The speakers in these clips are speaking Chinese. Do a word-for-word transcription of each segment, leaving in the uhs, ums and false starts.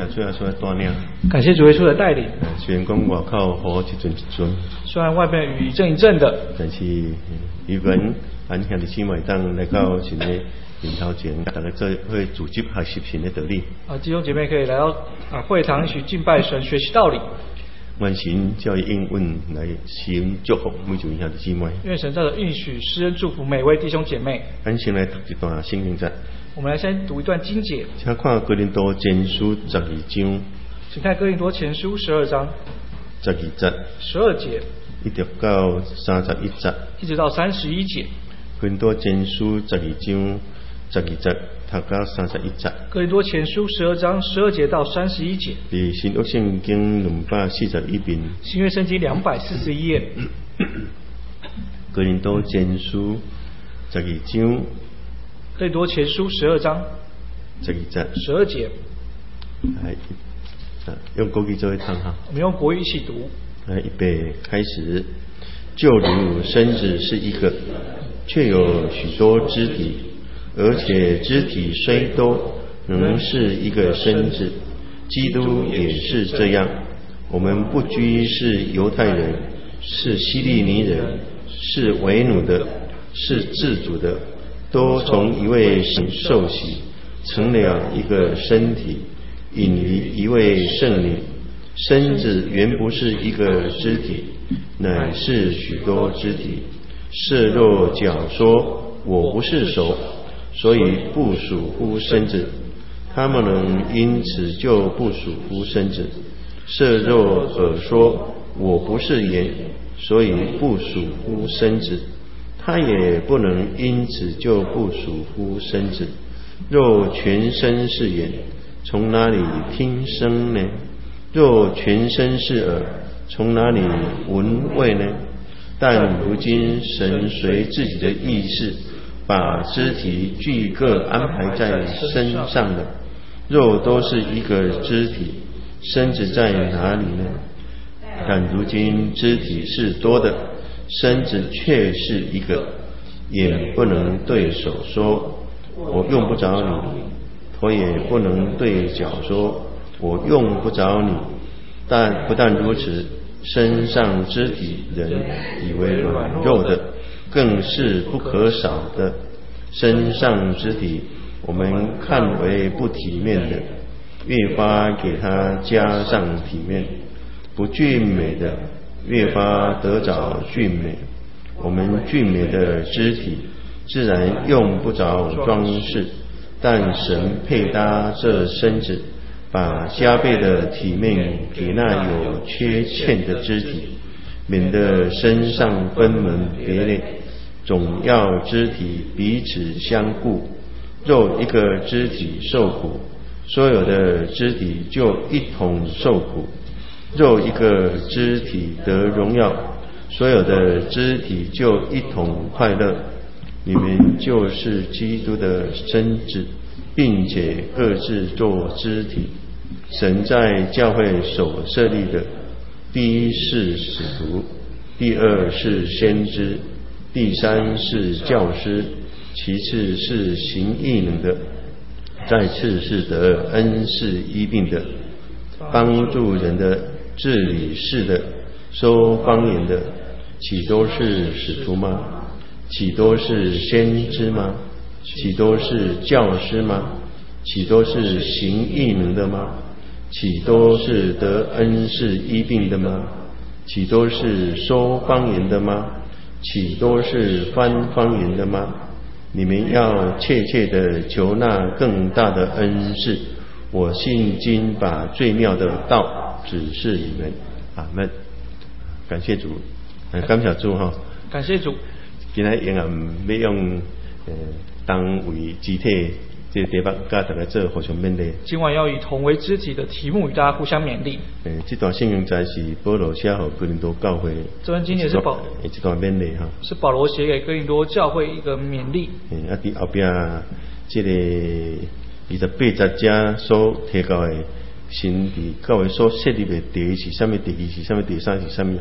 主耶稣的带领， 感谢主耶稣的带领。 虽然讲外口雨一阵一阵， 虽然外边雨一阵一阵的， 但是依然俺兄弟姊妹当来到神的面头前，大家做会组织学习神的道理。 啊，弟兄姐妹可以来到啊会堂一起敬拜神，学习道理。 愿神照伊应允来施恩祝福每一位兄弟姊妹。 愿神照着应许施恩祝福每位弟兄姐妹。 咱先来读一段圣经节。 我们来先读一段经节。 请看哥林多前书十二章。 请看哥林多前书十二章。 十二节。 十二节。 一直到三十一节。 一直到三十一节。 哥林多前书十二章十二节。读到三十一节。 哥林多前书十二章十二节到三十一节。 伫新约圣经两百四十一遍。 新约圣经两百四十一页。 哥林多前书十二章。 哥林多前书十二章十二节。 十二节。 来，用国语做一唱哈。 我们用国语一起读。 来，预备开始。就如身子是一个，却有许多肢体。而且肢体虽多，仍是一个身子。基督也是这样。我们不拘是犹太人，是希利尼人，是为奴的，是自主的，都从一位神受洗，成了一个身体，引于一位圣灵。身子原不是一个肢体，乃是许多肢体。设若脚说我不是手，所以不属乎身子，他们能因此就不属乎身子。设若耳说我不是眼，所以不属乎身子，他也不能因此就不属乎身子。若全身是眼，从哪里听声呢？若全身是耳，从哪里闻味呢？但如今神随自己的意志，把肢体俱各安排在身上了。若都是一个肢体，身子在哪里呢？但如今肢体是多的，身子却是一个。眼不能对手说我用不着你，头也不能对脚说我用不着你。但不但如此，身上肢体人以为软弱的，更是不可少的。身上肢体我们看为不体面的，越发给它加上体面；不俊美的，越发得着俊美。我们俊美的肢体自然用不着装饰，但神配搭这身子，把加倍的体面给那有缺欠的肢体，免得身上分门别类，总要肢体彼此相顾。若一个肢体受苦，所有的肢体就一同受苦；若一个肢体得荣耀，所有的肢体就一同快乐。你们就是基督的身子，并且各自做肢体。神在教会所设立的，第一是使徒，第二是先知，第三是教师，其次是行异能的，再次是得恩赐医病的，帮助人的，治理事的，说方言的。岂都是使徒吗？岂都是先知吗？岂都是教师吗？岂都是行异能的吗？岂都是得恩赐医病的吗？岂都是说方言的吗？岂都是翻方言的吗？你们要切切的求那更大的恩赐。我信经把最妙的道指示你们。阿们。感谢主，感谢主哈。 感谢主。 今天仍然要用呃当为肢体这个题目，跟大家做互相勉励。 今晚要以同为肢体的题目与大家互相勉励。 呃，这段圣经在是保罗写给哥林多教会。 这段经节是保， 这段勉励哈。是保罗写给哥林多教会一个勉励。 嗯，啊，伫后边这个二十八节者所提到的神伫教会所设立的第一是啥物，第二是啥物，第三是啥物哈？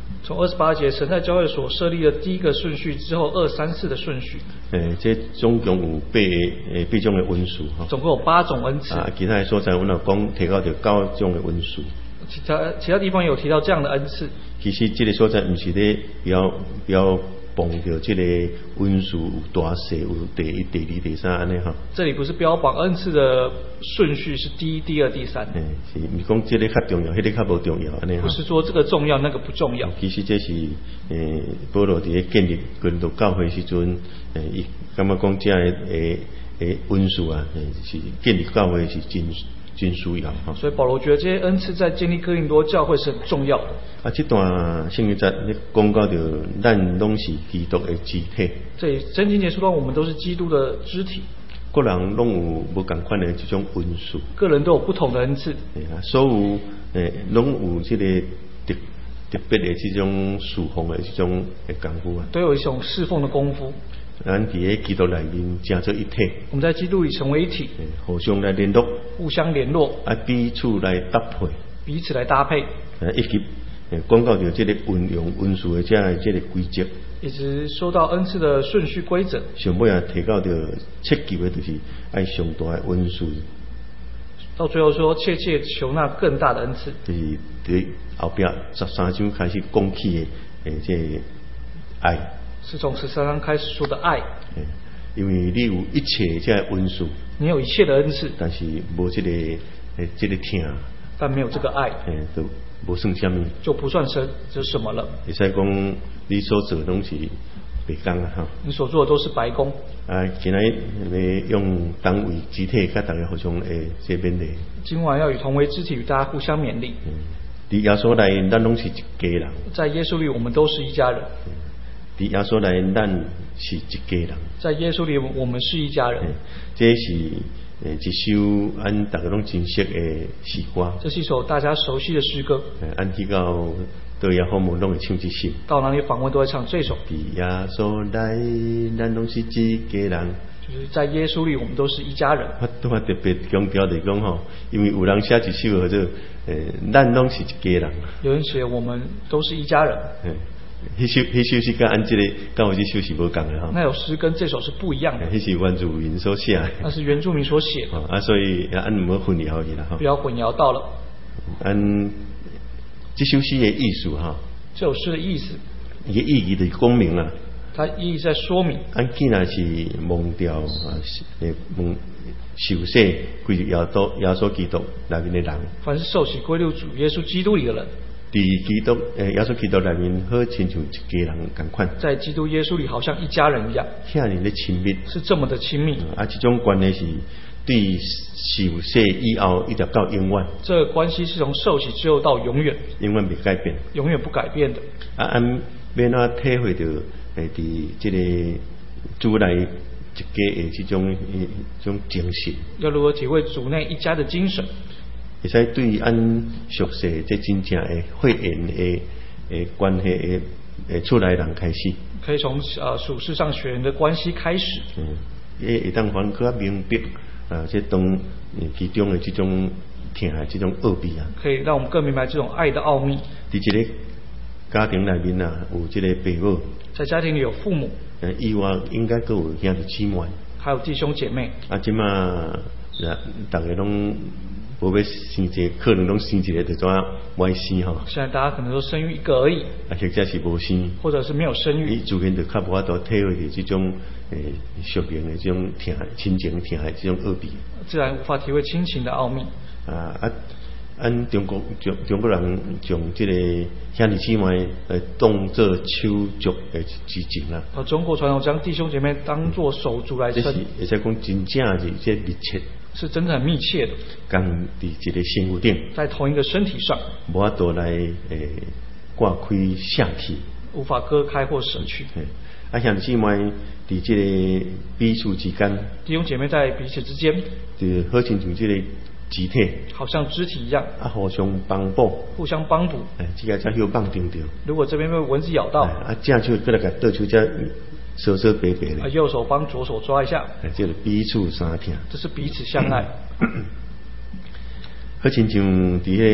从二十八节，神在教会所设立的第一个顺序之后，二三四的顺序。 诶，这总共有八个诶八种的恩赐哈。 总共有八种恩赐。 啊，其他的所在我有讲提到着九种的恩赐。 其他其他地方有提到这样的恩赐。 其实这个所在不是咧标标榜着这个恩赐有大小，有第一、第二、第三安尼哈。 这里不是标榜恩赐的顺序是第一、第二、第三。 诶，是唔是讲这个较重要，迄、那个较无重要安尼哈。 不是说这个重要，那个不重要。 其实这是诶，保罗伫咧建立跟到教会时阵，诶，伊感觉讲这个诶诶恩赐啊，是建立教会是真。真需要哈， 所以保罗觉得这些恩赐在建立哥林多教会是很重要的。 啊，这段圣经在咧讲到着，咱拢是基督的肢体。 这里真经节说到，我们都是基督的肢体。 个人拢有无共款的这种恩赐， 个人都有不同的恩赐。 啊，所有诶，拢有这个特特别的这种侍奉的这种的功夫啊， 都有一种侍奉的功夫。 咱伫咧基督内面成做一体， 我们在基督里成为一体， 互相来联络， 互相联络， 啊，彼此来搭配， 彼此来搭配， 啊，以及讲到着这个运用恩赐的这样这个规则， 一直说到恩赐的顺序规则。 上尾啊，提到着切求的就是爱上大的恩赐， 到最后说切切求那更大的恩赐， 就是伫后壁十三章开始讲起的诶，这个爱。 是从十三章开始说的爱， 因为你有一切这恩赐， 你有一切的恩赐， 但是无这个诶，这个听， 但没有这个爱， 诶，都无算什么， 就不算是这是什么了。 会使讲你所做的东西白工啊哈， 你所做的都是白工。 啊，今日要用单位肢体，甲大家互相诶这边的。 今晚要以同为肢体，与大家互相勉励。 伫耶稣内，咱拢是一家人。在耶稣里，我们都是一家人。 伫耶稣内，咱是一家人。 在耶稣里，我们是一家人。 这是诶一首按大家拢真熟的诗歌。这是一首大家熟悉的诗歌。 按去到到耶和华拢会唱这首。 到哪里访问都会唱这首。 伫耶稣内，咱拢是一家人。 就是在耶稣里，我们都是一家人。 我拄啊特别强调的讲吼，因为有人写一首叫做诶，咱拢是一家人。 有人写我们都是一家人。 迄首迄首是跟按这个跟我这首是无共的哈。 那首诗跟这首是不一样的。 迄是原住民所写的。 那是原住民所写的。 啊，所以按唔好混淆去啦哈。 不要混淆到了。 按这首诗的意思哈。 这首诗的意思。 伊嘅意义就讲明啦。 它意义在说明。 按既然是蒙掉啊，诶蒙受洗归耶稣耶稣基督内面的人。 凡是受洗归入主耶稣基督里的人。 伫基督诶，耶稣基督内面好亲像一家人共款， 在基督耶稣里好像一家人一样， 遐尼的亲密， 是这么的亲密。 啊，这种关系是对受洗以后一直到永远。 这个关系是从受洗之后到永远， 永远不改变， 永远不改变的。 啊，按要哪体会到诶，伫这个主内一家诶这种诶这种精神， 要如何体会主内一家的精神？ 会使对按熟悉这真正诶会员诶诶关系诶诶出来人开始， 可以从呃属世上学人的关系开始。 嗯，诶会当还更明白啊，这当其中的这种听这种奥秘啊， 可以让我们更明白这种爱的奥秘。 伫这个家庭内面啊，有这个父母， 在家庭里有父母， 呃，以外应该都有兄弟姊妹， 还有弟兄姐妹。 啊，即嘛，大家拢。无要生一个，可能拢生一个就怎啊歪生吼。 现在大家可能都生育一个而已， 啊，或者是无生， 或者是没有生育。 你自然就较无法度体会到这种诶属灵的这种疼亲情疼爱这种奥秘。 自然无法体会亲情的奥秘。 啊啊，按中国中中国人将这个兄弟姊妹来当做手足的之情啦。 啊，中国传统将弟兄姐妹当作手足来称。 这是会使讲真正是这密切。 是真的很密切的， 跟伫一个身躯顶， 在同一个身体上， 无法度来诶挂开下体， 无法割开或舍去。 啊，兄弟姊妹伫这个彼此之间， 弟兄姐妹在彼此之间， 就好亲像这个肢体， 好像肢体一样， 啊，互相帮补， 互相帮补。 哎，这个才有帮定着。 如果这边被蚊子咬到， 啊，正手过来个倒手只。瑟瑟白白的， 右手帮左手抓一下， 这是彼此相听， 这是彼此相爱。 好亲像伫个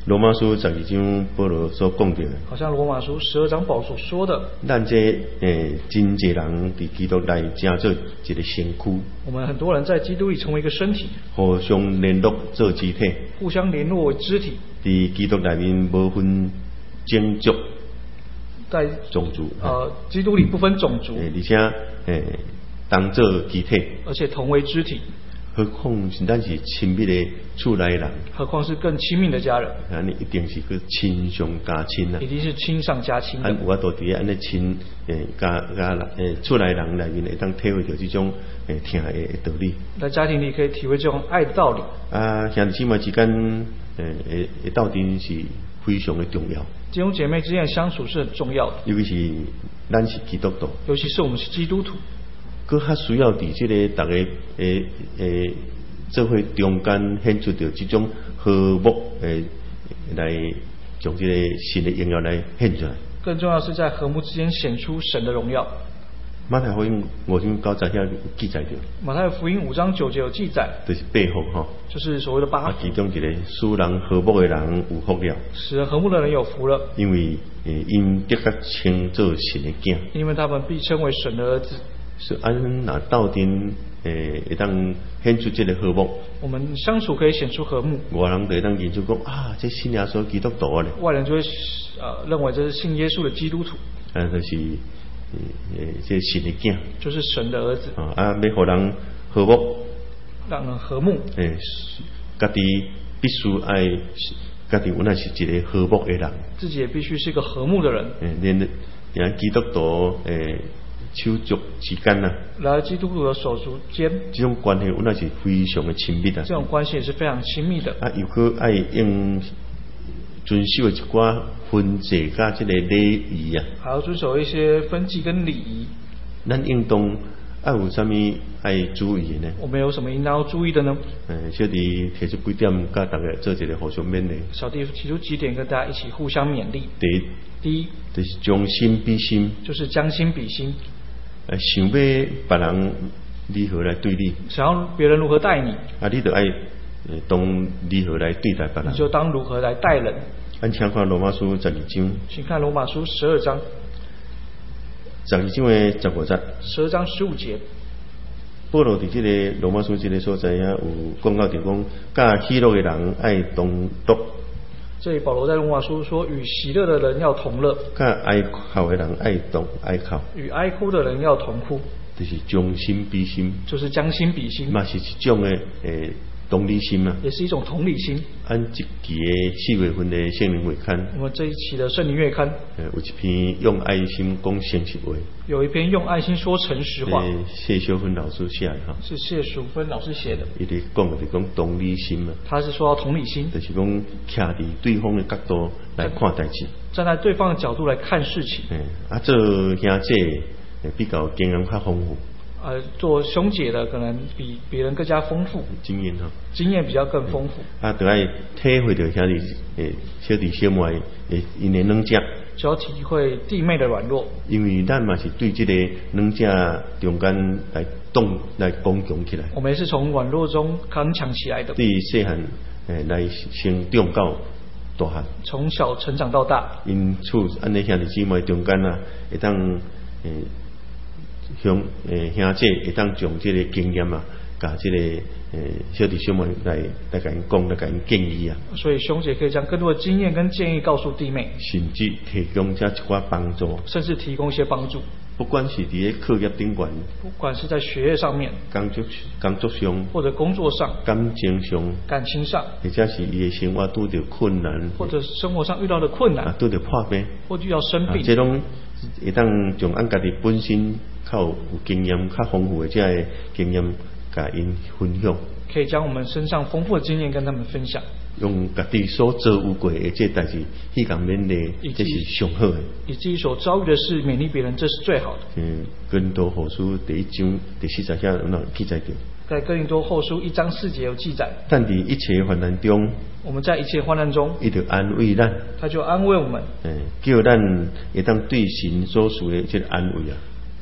罗马书十二章保罗所讲到的， 好像罗马书十二章保罗所说的， 咱这诶真济人伫基督内成做一个身躯， 我们很多人在基督里成为一个身体， 互相联络做肢体， 互相联络为肢体， 伫基督内面无分种族、 在种族， 呃基督里不分种族， 诶，而且诶当做肢体， 而且同为肢体。 何况是咱是亲密的厝内人， 何况是更亲密的家人， 安尼一定是个亲上加亲啊！ 一定是亲上加亲的。 咱有法度伫安尼亲诶加加诶厝内人内面会当体会到这种诶听的道理。 在家庭里可以体会这种爱的道理。 啊，兄弟姊妹之间诶诶诶斗阵是非常的重要。 弟兄姐妹之间的相处是很重要的， 尤其是咱是基督徒， 尤其是我们是基督徒， 佫较需要伫即个逐个诶诶做伙中间显出着即种和睦诶来将即个神的荣耀来显出来。 更重要是在和睦之间显出神的荣耀。 马太福音五章九十遐有记载着， 马太福音五章九节有记载， 就是八福吼， 就是所谓的八啊， 福， 其中一个使人和睦的人有福了， 使人和睦的人有福了， 因为诶因得甲称做神的囝， 因为他们必称为神的儿子。 是安若斗阵诶会当显出即个和睦， 我们相处可以显出和睦， 外人就会当研究讲啊，这信耶稣基督徒咧， 外人就会呃认为这是信耶稣的基督徒， 啊，就是诶这神的囝， 就是神的儿子啊，啊要互人和睦， 让人和睦， 诶，家己必须爱家己有那是一个和睦的人， 自己也必须是一个和睦的人。 诶，连连基督徒诶手足之间啊， 来基督徒的手足间， 这种关系有那是非常的亲密啊， 这种关系也是非常亲密的。 啊，又可爱用遵守一寡分际甲即个礼仪啊， 还要遵守一些分际跟礼仪。 咱应当爱有啥物爱注意的呢？ 我们有什么应当要注意的呢？ 诶，小弟提出几点，甲大家做一个互相勉励。 小弟提出几点跟大家一起互相勉励。 第一， 第一就是将心比心， 就是将心比心， 呃，想要别人如何来对你， 想要别人如何待你， 啊，你就爱呃当如何来对待别人。 你就当如何来待人。 咱请看罗马书十二章， 请看罗马书十二章， 十二章的十五节。 十二章十五节， 保罗伫即个罗马书即个所在遐有讲到，就讲甲喜乐的人爱同乐， 这里保罗在罗马书说，与喜乐的人要同乐， 甲哀哭的人爱同哀哭， 与哀哭的人要同哭， 就是将心比心， 就是将心比心， 嘛是一种的诶同理心啊。 也是一种同理心。 按一期的四月份的圣灵月刊， 我们这一期的圣灵月刊， 呃，有一篇用爱心讲诚实话， 有一篇用爱心说诚实话， 呃，谢秀芬老师写的哈， 是谢淑芬老师写的。 伊咧讲的就讲同理心嘛， 他是说到同理心， 就是讲徛伫对方的角度来看代志， 站在对方的角度来看事情。 嗯，啊，做兄姐比较经验较丰富， 呃，做兄姐的可能比别人更加丰富， 经验哈， 经验比较更丰富。 啊，就爱体会到兄弟诶小弟小妹诶因的软弱， 就要体会弟妹的软弱， 因为咱嘛是对这个软弱中间来动来刚强起来， 我们也是从软弱中刚强起来的， 对细汉诶来成长到大汉， 从小成长到大。 因此安尼兄弟姊妹中间啊，会当诶兄诶兄姐会当将这个经验啊，甲这个诶小弟小妹来来甲因讲，来甲因建议啊， 所以兄姐可以将更多的经验跟建议告诉弟妹， 甚至提供这一寡帮助， 甚至提供一些帮助。 不管是伫咧课业顶悬， 不管是在学业上面、 工作工作上， 或者工作上、 感情上， 感情上， 或者是伊的生活拄着困难， 或者生活上遇到的困难， 啊拄着破病， 或者遇到生病， 啊，这拢会当将按家己本身较有经验、较丰富的这个经验，甲因分享， 可以将我们身上丰富的经验跟他们分享， 用家己所遭遇过的这代志去甲勉励，这是上好的。 以自己所遭遇的事勉励别人，这是最好的。 嗯，哥林多后书第一章第四十遐有哪记载着？ 在哥林多后书一章四节有记载， 但伫一切患难中， 我们在一切患难中， 伊就安慰咱， 他就安慰我们， 诶，叫咱会当对神所属的这个安慰啊，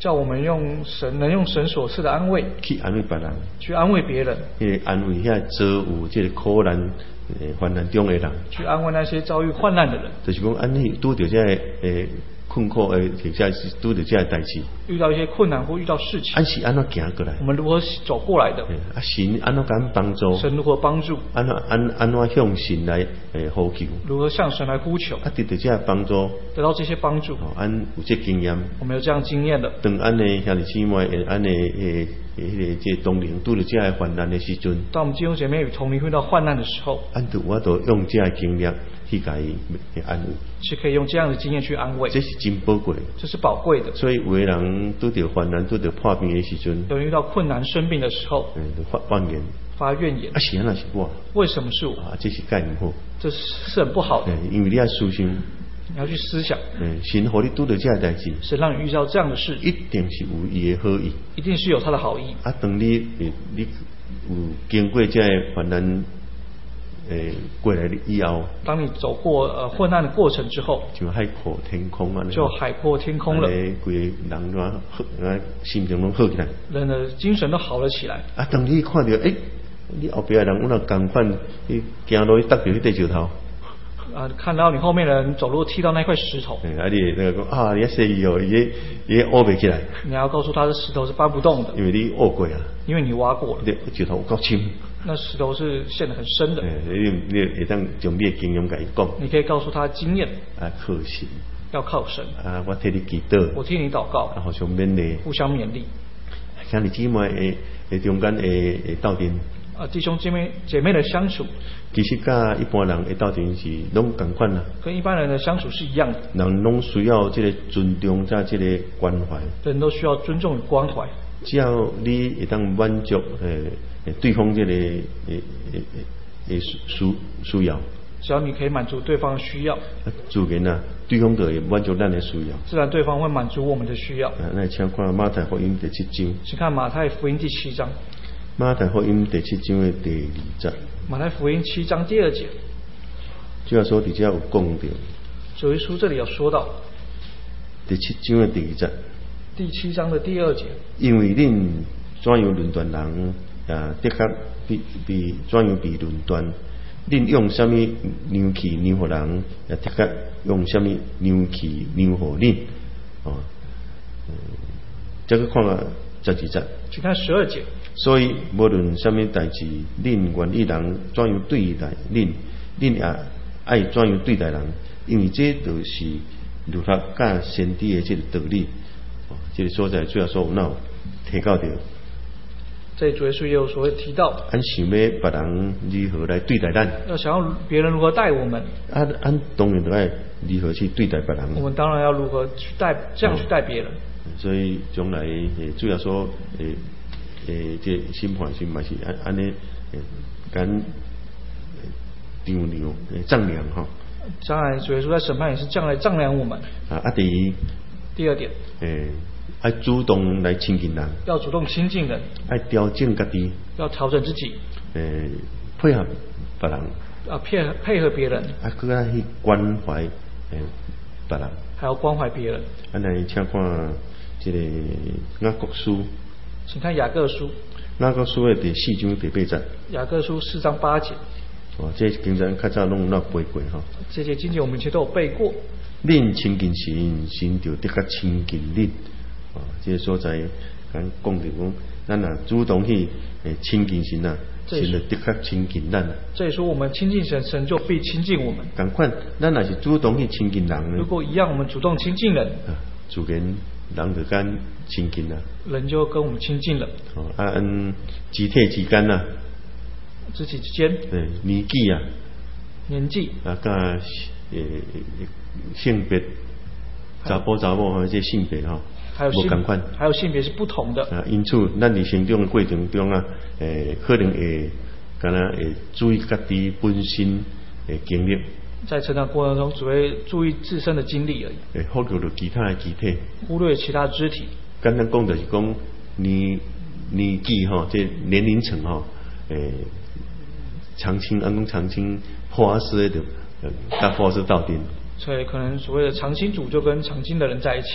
叫我们用神能用神所赐的安慰去安慰别人， 去安慰别人， 去安慰遐遭有这个苦难、诶患难中的人， 去安慰那些遭遇患难的人。 就是讲安尼拄着这个诶困苦诶，或者是拄着这个代志， 遇到一些困难或遇到事情， 安是安怎行过来？ 我们如何走过来的？ 啊，神安怎敢帮助？ 神如何帮助？ 安怎安安怎向神来诶呼求？ 如何向神来呼求？ 啊，得到这个帮助， 得到这些帮助， 哦，安有这经验， 我们有这样经验的。 当安尼兄弟姊妹诶，安尼诶诶，迄个这同龄拄着这个患难的时阵， 当我们弟兄姐妹与同龄遇到患难的时候， 安就我都用这个经验去甲伊安慰， 是可以用这样的经验去安慰， 这是真宝贵， 这是宝贵的。 所以有的人拄着患难、拄着破病的时阵， 有人遇到困难、生病的时候， 嗯，就发怨言， 发怨言。 啊，是安那是我， 为什么是我？ 啊，这是概念好， 这是很不好的。 嗯，因为你要思想， 你要去思想， 嗯，神互你拄着这个代志， 神让你遇到这样的事， 一定是有伊的好意， 一定是有他的好意。 啊，当你你有经过这个患难。诶，过来以后， 当你走过呃混乱的过程之后， 就海阔天空啊， 就海阔天空了。 诶，规人啊，啊，心情拢好起来， 人的精神都好了起来。 啊，当你看到诶，你后边的人有那共款，你行路去踏到迄块石头， 啊，看到你后面的人走路踢到那块石头， 诶，啊，你那个讲啊，你说伊哦，伊伊挖不起来， 你要告诉他，这石头是搬不动的， 因为你挖过啊， 因为你挖过了， 你石头有够深。 那石头是陷得很深的。 你你会当将你的经验甲伊讲。 你可以告诉他经验。 啊，靠神。 要靠神。 啊，我替你祈祷。 我替你祷告。 啊，互相勉励。 互相勉励。 兄弟姊妹诶诶中间诶诶斗阵。 啊，弟兄姐妹姐妹的相处， 其实甲一般人诶斗阵是拢同款啦。 跟一般人的相处是一样的。 人拢需要这个尊重加这个关怀。 人都需要尊重与关怀。 只要你会当满足诶。对方这个诶诶诶需需要， 只要你可以满足对方的需要， 自然啊，对方就会满足咱的需要， 自然对方会满足我们的需要。 啊，那请看马太福音第七章。 请看马太福音第七章。 马太福音第七章的第二节。 马太福音七章第二节。 主要说，伫这有讲到。 主耶稣这里有说到。 第七章的第二节。 第七章的第二节。 因为恁怎样论断人？啊，的确比比怎样比论断？恁用什么牛气牛互人？也的确用什么牛气牛互恁？哦，嗯，这个看啊，十二节。 请看十二节。 所以无论什么代志，恁愿意人怎样对待恁，恁也爱怎样对待人，因为这就是律法甲先知的这个道理。哦，这个所在主要说有哪有提到着？ 这主耶稣也有所谓提到， 俺想要别人如何来对待咱， 要想要别人如何待我们， 俺俺当然都爱如何去对待别人。 我们当然要如何去待，这样去待别人。 嗯、所以将来诶，主要说诶诶，这审判是嘛是安安尼诶，敢丈量诶丈量哈。 将来主耶稣在审判也是将来丈量我们。 啊啊，第一。 第二点。 诶。爱主动来亲近人， 要主动亲近人， 爱调整家己， 要调整自己， 诶，配合别人， 啊，配合配合别人， 啊，更加去关怀诶别人， 还要关怀别人。 啊，来请看这个雅各书， 请看雅各书， 雅各书的第四章第八节， 雅各书四章八节。 哦，这经常较早拢有背过哈。 这些经节我们以前都有背过。 恁亲近神，神就得较亲近恁。啊，这个所在，咱讲着讲，咱若主动去诶亲近神啊，神就的确亲近咱。 这里说我们亲近神，神就必亲近我们。 同款，咱若是主动去亲近人呢？ 如果一样，我们主动亲近人， 啊，自然人就跟亲近啦。人就跟我们亲近了。 哦，啊，按肢体之间呐， 肢体之间， 对，年纪啊， 年纪啊，甲诶性别，查甫查某哈，这性别哈。 还有性，还有性别是不同的啊，因此，咱伫成长的过程中啊，诶，可能会，敢若会注意家己本身的经历。 在成长过程中，只会注意自身的经历而已。 诶，忽略了其他的肢体。忽略其他肢体。 简单讲就是讲，年年纪吼，这年龄层吼，诶，长青，按讲长青破事的，呃，甲破事到顶。 所以可能所谓的长青组就跟长青的人在一起。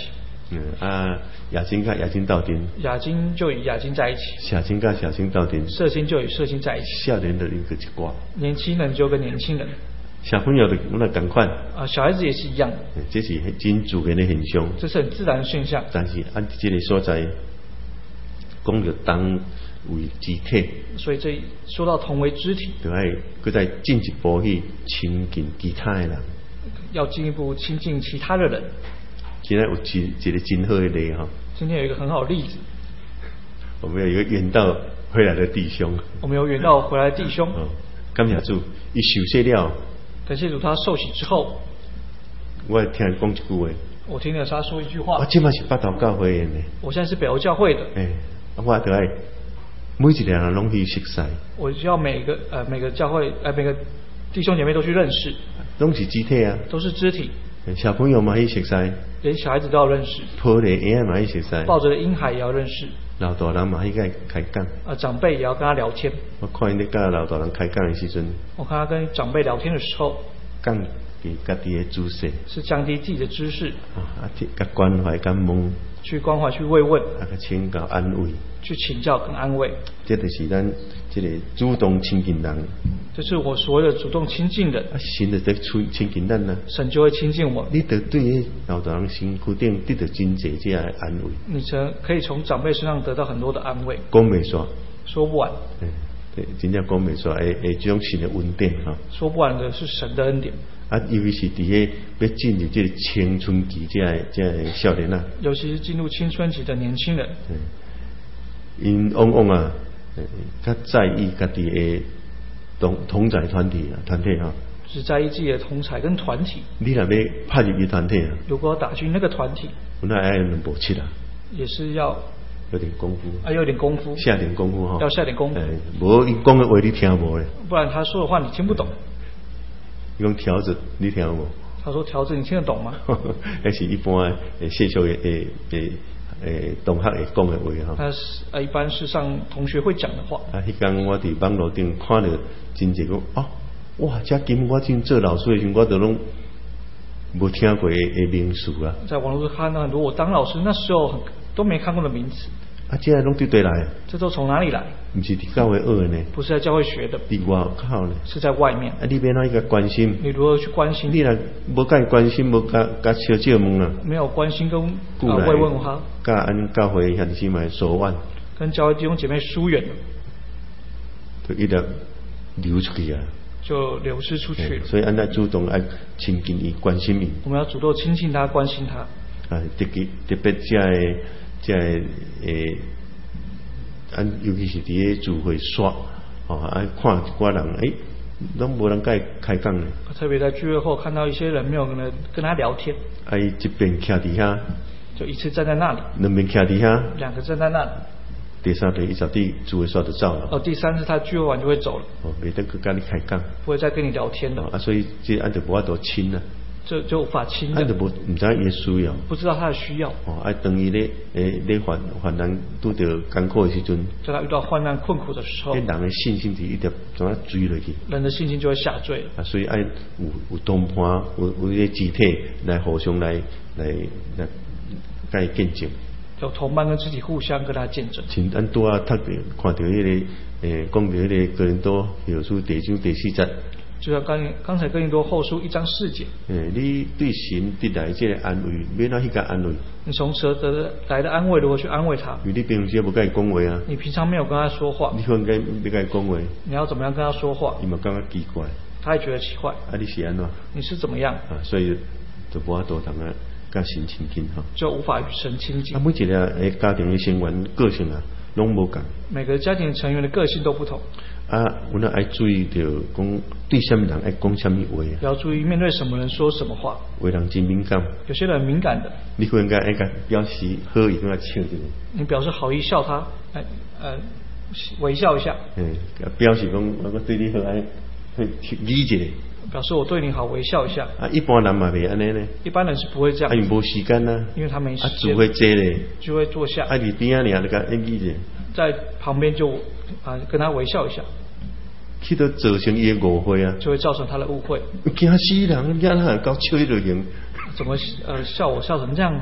嗯啊，亚金甲亚金斗阵， 亚金就与亚金在一起， 射星甲射星斗阵， 射星就与射星在一起， 少年的一个一挂， 年轻人就跟年轻人， 小朋友的我那同款， 啊，小孩子也是一样， 这是真自然的现象， 这是很自然的现象。 但是按这个所在，讲到当为肢体， 所以这说到同为肢体， 就爱佮再进一步去亲近其他的人， 要进一步亲近其他的人。 今天有一一个真好的例哈， 今天有一个很好的例子， 我们有一个远道回来的弟兄， 我们有远道回来的弟兄， 哦，感谢主，伊受洗了， 感谢主，他受洗之后， 我听他讲一句话， 我听了他说一句话， 我今嘛是北投教会的呢， 我现在是北欧教会的， 哎，我就爱每一个人拢去熟悉， 我需要每个呃每个教会呃每个弟兄姐妹都去认识， 拢是肢体啊， 都是肢体， 小朋友嘛去熟悉， 连小孩子都要认识， 抱着婴儿嘛去熟悉， 抱着婴孩也要认识， 老大人嘛去甲开讲， 啊长辈也要跟他聊天。 我看伊咧甲老大人开讲的时阵， 我看他跟长辈聊天的时候， 降低家己的姿势， 是降低自己的知识， 啊，甲关怀、感问， 去关怀、去慰问， 啊，甲请教、安慰， 去请教跟安慰， 这就是咱这个主动亲近人。 这是我所谓的主动亲近人。 啊，神就在亲亲近咱啦， 神就会亲近我。 你得对老大人身躯顶得到真济这样的安慰。 你曾可以从长辈身上得到很多的安慰。 讲袂煞， 说不完。 嗯，对，真正讲袂煞，诶诶，这种神的恩典哈。 说不完的是神的恩典。 啊，尤其是伫迄要进入这个青春期这样这样的少年啊， 尤其是进入青春期的年轻人， 嗯，因往往啊，较在意家己的同同在团体啊，团体啊， 只在意自己的同侪跟团体。 你若要拍入去团体啊， 如果要打进那个团体， 那爱两步七啊， 也是要有点功夫， 啊，有点功夫， 下点功夫哈， 要下点功夫， 无伊讲的话你听无咧， 不然他说的话你听不懂。 伊讲条子你听无？ 他说条子你听得懂吗？ 那是一般诶现象诶诶诶诶同学会讲的话哈。 他是呃一般是上同学会讲的话。 啊，迄天我伫网络顶看到真济个哦，哇！遮根我真做老师的时候，我都拢无听过诶名词啊。 在网络上看到很多我当老师那时候都没看过的名词。 啊，这拢对对来？这都从哪里来？ 不是伫教会学的呢？ 不是在教会学的。 伫外口呢？ 是在外面。 啊，你要哪一个关心？ 你如何去关心？ 你若无甲伊关心，无甲甲小借问啊？ 没有关心跟啊慰问他。 甲按教会现时嘛疏远。 跟教会弟兄姐妹疏远了。 就一直流出去啊。就流失出去了。 所以按咱主动爱亲近伊，关心伊。 我们要主动亲近他，关心他。 啊，特别特别遮个。即个诶，咱尤其是伫咧聚会刷，哦，啊看一寡人，诶，拢无人甲伊开讲咧。 特别在聚会后看到一些人没有跟他跟他聊天。 啊，伊一边徛伫遐， 就一次站在那里。 两边徛伫遐。两个站在那里。 第三遍伊早地聚会刷就走了。 哦，第三次他聚会完就会走了。 哦，袂得去甲你开讲。 不会再跟你聊天了。 哦、啊，所以这按就无法度亲啊。 就就无法亲的， 啊，就无唔知伊的需要， 不知道他的需要。 哦，啊，等于咧诶咧患患难拄着艰苦的时阵， 在他遇到患难困苦的时候， 人的信心就一直怎样追落去， 人的信心就会下坠。 啊，所以爱有有同伴，有有些肢体来互相来来来甲伊见证。 有同伴跟肢体互相跟他见证。 像咱拄啊读着看到迄个诶，讲到迄个哥林多后书第章第四节。 就像刚刚才哥林多后书一章四节， 诶，你对神得来这个安慰，免哪去甲安慰？ 你从神得来的安慰，如何去安慰他？ 因为你平时无甲伊讲话啊。 你平常没有跟他说话。 你应该要甲伊讲话。 你要怎么样跟他说话？ 伊嘛感觉奇怪。 他也觉得奇怪。 啊，你是安怎？ 你是怎么样？ 啊，所以就无法度通啊，甲神亲近哈。 就无法与神亲近。 啊，每一个诶家庭的成员个性啊，拢无共。 每个家庭成员的个性都不同。 啊，我那爱注意着讲对什么人爱讲什么话啊。 要注意面对什么人说什么话。 为人真敏感。 有些人敏感的。你会应该爱甲表示好意，跟他笑一下。 你表示好意笑他，哎呃微笑一下。 嗯，表示讲我对你好，爱去理一下。 表示我对你好，微笑一下。 啊，一般人嘛袂安尼呢。 一般人是不会这样。啊， 因为无时间啊。 因为他没时间。 啊，聚会坐咧。 聚会坐下。 啊，你边啊，你啊，你甲演一下。 在旁边就啊跟他微笑一下。 去到造成伊的误会啊， 就会造成他的误会。 惊死人，惊他搞笑迄类型。 怎么呃笑我笑成这样呢？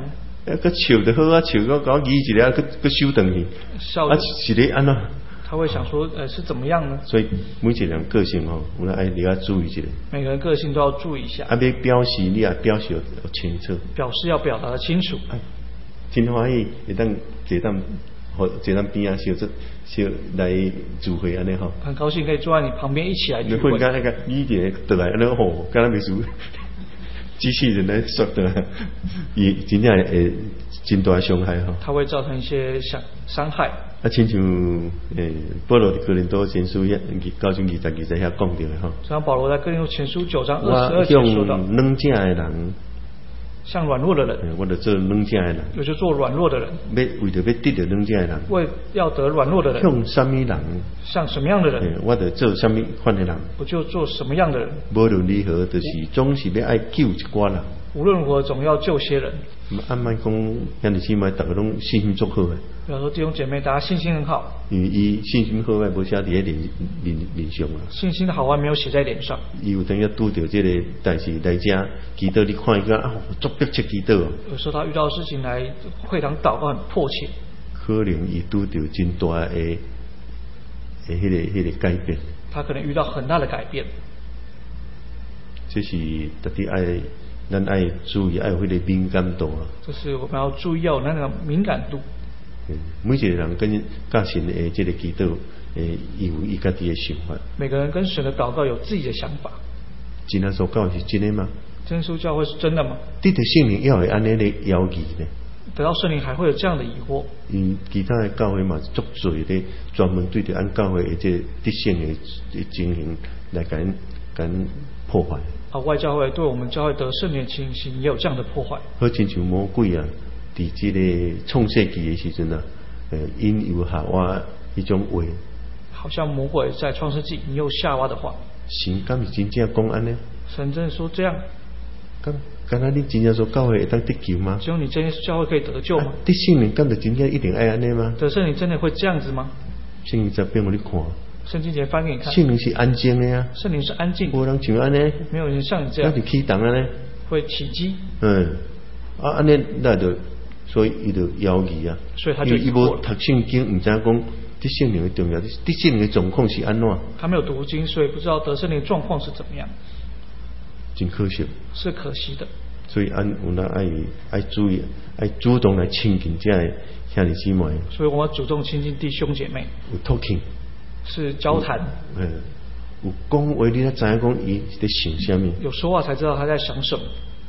啊，个笑就好啊，笑到搞几一个，个个收回去，啊，是咧安怎？ 他会想说，呃，是怎么样呢？ 所以每一个人个性吼，我们爱你要注意一下。 每个人个性都要注意一下。 啊，要表示你也表示要清楚。 表示要表达的清楚。 啊，真欢喜，会当坐当，或坐当边啊，小做小来聚会安尼吼。 很高兴可以坐在你旁边一起来聚会。 你忽然间那个语言得来安尼吼，敢若袂输机器人来说的，伊真正会真大伤害吼。 它会造成一些伤伤害。 啊，亲像诶，保罗伫哥林多前书遐九章二十二节遐讲到的吼。 像保罗在哥林多前书九章二十二节说到， 软正的人， 像软弱的人， 我就做软正的人， 我就做软弱的人。 要为着要得到软正的人， 为要得软弱的人， 像什么人？ 像什么样的人？ 我就做什么款的人？ 我就做什么样的人？ 无论如何，就是总是要爱救一寡人。 无论如何，总要救些人。 按麦讲，兄弟姊妹，大家拢信心足好诶。 比方说弟兄姐妹，大家信心很好。 因为伊信心好诶，无写伫咧脸脸脸上啊。 信心的好坏没有写在脸上。 伊有等下拄着这个代志来遮祈祷，你看伊个啊，足迫切祈祷。 有时候他遇到事情来会堂祷告很迫切。 可能伊拄着真大诶诶，迄个迄个改变。 他可能遇到很大的改变。 这是特地爱。咱爱注意，爱有迄个敏感度啊。 就是我们要注意要有那个敏感度。 嗯，每一个人跟甲神诶，这个祈祷诶，有伊家己诶想法。 每个人跟神的祷告有自己的想法。 真耶稣教是真的吗？ 真耶稣教会是真的吗？ 得到圣灵要会安尼咧犹疑呢？ 得到圣灵还会有这样的疑惑？ 因其他的教会嘛，足多咧，专门对着按教会诶这得圣灵的情形来甲因甲因破坏。 啊，外教会对我们教会得圣灵的情形也有这样的破坏。 好，亲像魔鬼啊，伫这个创世纪的时阵啊，呃，引诱夏娃一种话。 好像魔鬼在创世纪引诱夏娃的话。 神敢是真正讲安尼？ 神真的说这样？ 敢敢若你真正说教会会当得救吗？ 只有你真的教会可以得救吗？ 得圣灵敢就真正一定爱安尼吗？ 得圣灵真的会这样子吗？ 圣灵在变我你看。 圣经节翻给你看。 圣灵是安静的啊。 圣灵是安静。 无人像安尼。 没有人像你这样。 那就起动安尼。 会起机。 嗯。啊，安尼那就所以伊就犹豫啊。 所以他就伊无读圣经，唔知讲得圣灵的重要，得圣灵的状况是安怎？ 他没有读经，所以不知道得圣灵状况是怎么样。 真可惜。是可惜的。 所以按有那爱爱注意，爱主动来亲近这些兄弟姊妹。 所以我们主动亲近弟兄姐妹。 有 talking。 是交谈。 嗯，有讲话你才知影讲伊在想什么。 有说话才知道他在想什么。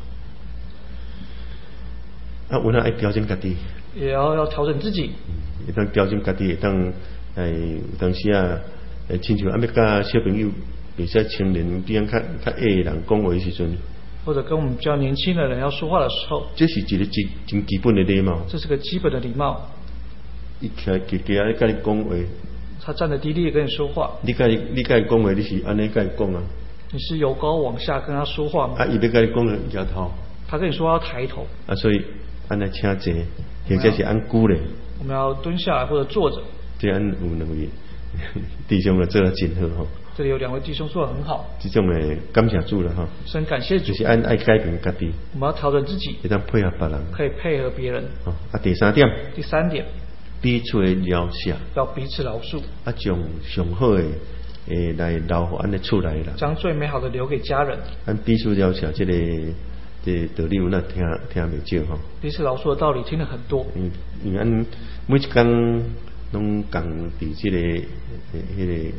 啊，有那爱调整家己。 也要要调整自己。 会当调整家己，会当诶，有当时啊，诶，亲像啊，要甲小朋友，或者青年比较较较矮的人讲话的时阵。 或者跟我们比较年轻的人要说话的时候。 这是一个真真基本的礼貌。 这是个基本的礼貌。 伊徛徛徛咧，甲你讲话。 他站得低低的跟你说话。 你甲你你甲伊讲话，你是安尼甲伊讲啊？ 你是由高往下跟他说话吗？ 啊，伊要甲你讲了摇头。 他跟你说要抬头。 啊，所以安尼请坐，或者是按鼓咧。 我们要蹲下来或者坐着。 这样有两位弟兄啊做得真好吼。 这里有两位弟兄做得很好。 这种诶，感谢主了哈。 真感谢主。 就是按爱改变家己。 我们要调整自己。 会当配合别人。 可以配合别人。 啊，第三点。 第三点。 彼此的饶恕。要彼此饶恕。 啊，将上好的诶来留互咱的厝内啦。 将最美好的留给家人。 按彼此饶恕，这个这道理有那听听袂少吼。 彼此饶恕的道理听了很多。 嗯，因为咱每一天拢共伫这个迄、那个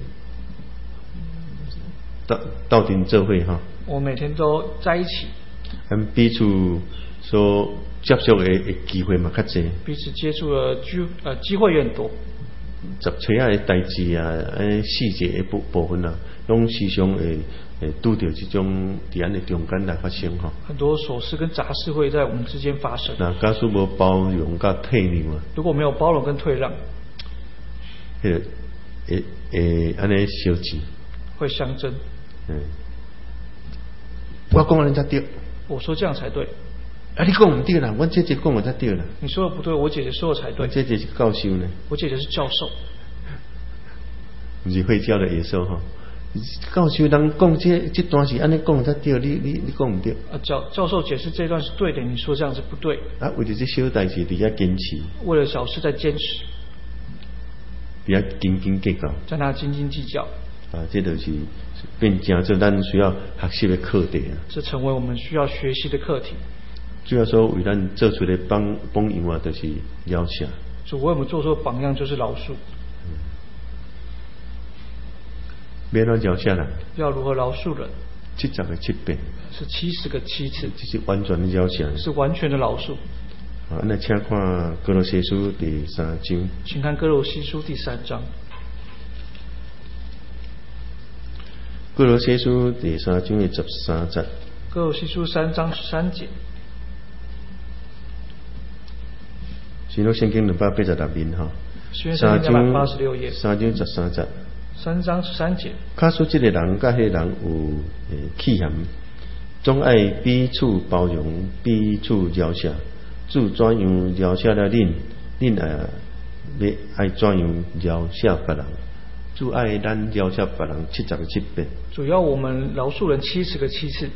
斗斗阵做伙哈。 我每天都在一起。 按彼此所接触的机会嘛较济。彼此接触的机呃机会也很多。 十岁啊的代志啊，诶细节的部部分啊，拢时常会会拄到这种伫咱的中间来发生吼。 很多琐事跟杂事会在我们之间发生。 那假使无包容甲退让啊， 如果没有包容跟退让， 迄个诶诶安尼相争， 会相争。 嗯，我讲人家对， 我说这样才对。 啊，你讲唔对啦，我姐姐讲我才对啦。 你说的不对，我姐姐说的才对。 我姐姐是教授呢。 我姐姐是教授。 不是会教的野兽哈， 教授人讲这这段是安尼讲才对，你你你讲唔对。 啊，教教授解释这段是对的，你说这样是不对。 啊，为了这小代志，你要坚持。 为了小事在坚持。 你要斤斤计较。 在那斤斤计较。 啊，这就是变成做咱需要学习的课题啊。 这成为我们需要学习的课题。 主要说为咱做出的榜榜样啊，就是饶恕。 主为我们做出榜样就是饶恕。 要怎饶恕人？ 要如何饶恕人？ 七十个七遍。是七十个七次。 这是完全的饶恕。 是完全的饶恕。 好，那请看哥罗西书第三章。 请看哥罗西书第三章。 哥罗西书第三章的十三节。 哥罗西书三章十三节。 新约圣经两百八十六面哈。 三章两百八十六页。 三章十三节。 三章十三节。 假使这个人甲迄个人有气嫌，总爱彼此包容，彼此饶恕。主怎样饶恕了恁，恁也要爱怎样饶恕别人。主爱咱饶恕别人七十个七遍。 主要我们饶恕人七十个七次。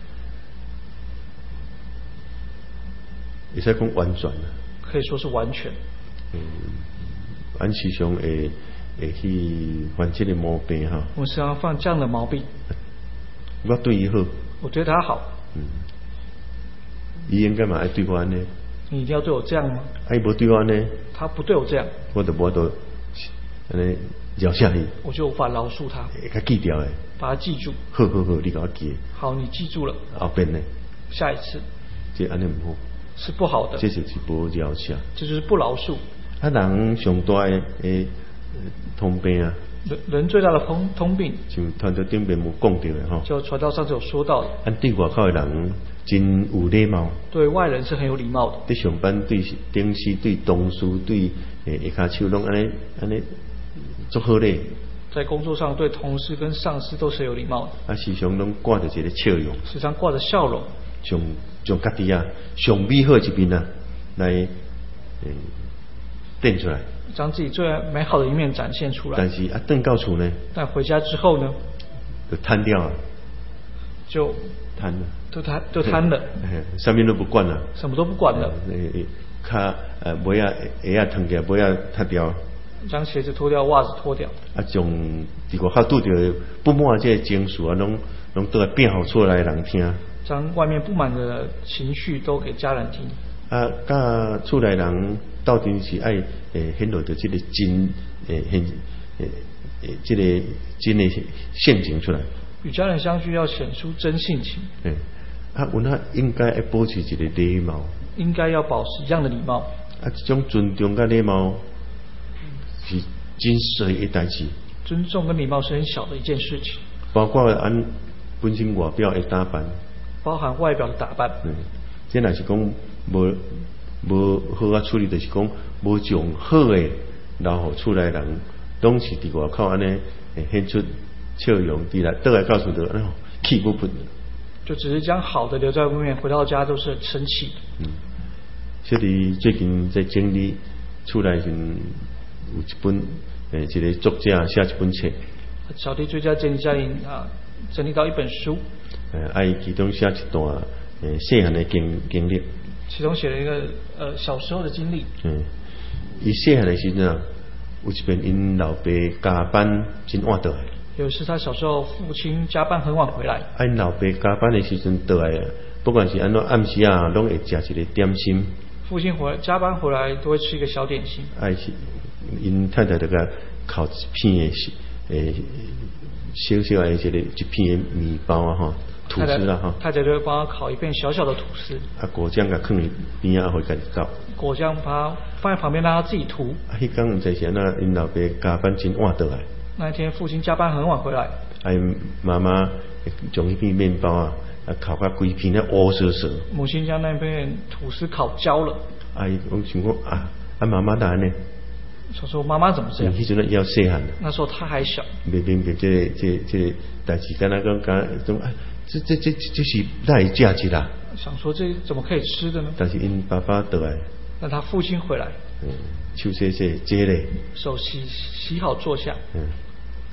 会使讲完全啊。 可以说是完全。 嗯，俺时常会会去犯这个毛病哈。 我时常犯这样的毛病。 我对伊好。 我对他好。 嗯。伊应该嘛爱对我安尼。 你一定要对我这样吗？ 伊无对我安尼。 他不对我这样。 我就无得安尼饶恕伊。 我就无法饶恕他。 会甲记掉诶。 把它记住。 好好好，你甲我记。好， 你记住了。 后边呢？ 下一次。 这安尼唔好。 是不好的。 这就是不饶恕。 这就是不饶恕。 啊，人上大诶通病啊。 人人最大的通通病。 就传道顶边有讲到的吼。 就传道上次有说到的。 按对外口的人真有礼貌。 对外人是很有礼貌的。 对上班对顶司对同事对诶下骹手拢安尼安尼足好咧。 在工作上对同事跟上司都是有礼貌的。 啊，时常拢挂着一个笑容。 时常挂着笑容。 从从家己啊上美好一面啊来诶展出来。 将自己最美好的一面展现出来。 但是啊，回到厝呢？但回家之后呢？ 就瘫掉了。 就瘫了。 就瘫就瘫了。 什么都不管了。 什么都不管了。 诶，卡呃鞋啊鞋啊脱掉，鞋啊脱掉。 将鞋子脱掉，袜子脱掉。 啊，将伫外口拄着不满这个情绪啊，拢拢都来变好出来人听。 将外面不满的情绪都给家人听。 啊，甲厝内人到底是爱诶显露着这个真诶现诶诶这个真的性情出来。 与家人相聚要显出真性情。 诶，啊，阮啊应该要保持一个礼貌。应该要保持一样的礼貌。 啊，这种尊重跟礼貌是真小的一代志。 尊重跟礼貌是很小的一件事情。 包括俺本身外表的打扮。 包含外表的打扮。 嗯，这若是讲无无好啊处理，就是讲无将好的留互厝内人，拢是伫外口安尼显出笑容，伫来倒来告诉着，哎呦气不不。 就只是将好的留在外面，回到家都是很生气。 嗯，所以最近在整理厝内时，有一本诶一个作者写一本册。 小弟最近整理家里啊，整理到一本书。 呃，爱其中写一段呃细汉的经经历。 其中写了一个呃小时候的经历。 嗯，伊细汉的时阵啊，有一遍因老爸加班真晚倒来。 有一次他小时候父亲加班很晚回来。啊， 因老爸加班的时阵倒来啊，不管是安怎暗时啊，拢会食一个点心。父亲回来加班回来都会吃一个小点心。爱是因太太就甲烤一片的诶小小的一个一片的面包啊吼。吐司啦哈，太太就会帮他烤一片小小的吐司。啊，果酱甲放喺边啊，会家己搞。果酱把它放在旁边，让他自己涂。啊，迄天唔知是安那，因老爸加班真晚倒来。那一天父亲加班很晚回来。啊，因妈妈将一片面包啊，啊烤到规片咧乌色色。母亲将那片吐司烤焦了。啊，伊讲想讲啊，啊妈妈哪安尼？想说妈妈怎么这样？迄阵要细汉。那时候他还小。明明白这这这代志，敢若讲敢种啊。这这这这是哪会食起啦？想说这怎么可以吃的呢？但是因爸爸倒来，那他父亲回来，嗯，手洗洗接嘞，手洗洗好坐下，嗯，